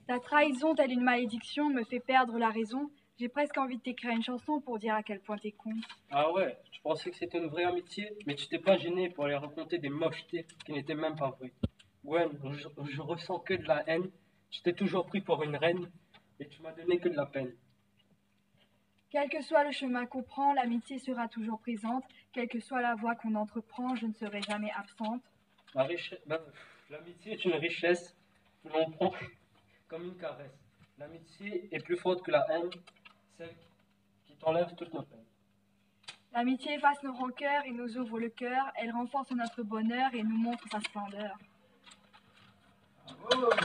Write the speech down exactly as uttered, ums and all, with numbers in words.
Ta trahison, telle une malédiction, me fait perdre la raison. J'ai presque envie de t'écrire une chanson pour dire à quel point t'es con. Ah ouais, tu pensais que c'était une vraie amitié, mais tu t'es pas gêné pour aller raconter des mochetés qui n'étaient même pas vraies. Gwen, je, je ressens que de la haine, tu t'es toujours pris pour une reine, et tu m'as donné que de la peine. Quel que soit le chemin qu'on prend, l'amitié sera toujours présente. Quelle que soit la voie qu'on entreprend, je ne serai jamais absente. La richesse, ben, l'amitié est une richesse que l'on prend comme une caresse. L'amitié est plus forte que la haine, celle qui t'enlève toutes nos peines. L'amitié efface nos rancœurs et nous ouvre le cœur. Elle renforce notre bonheur et nous montre sa splendeur.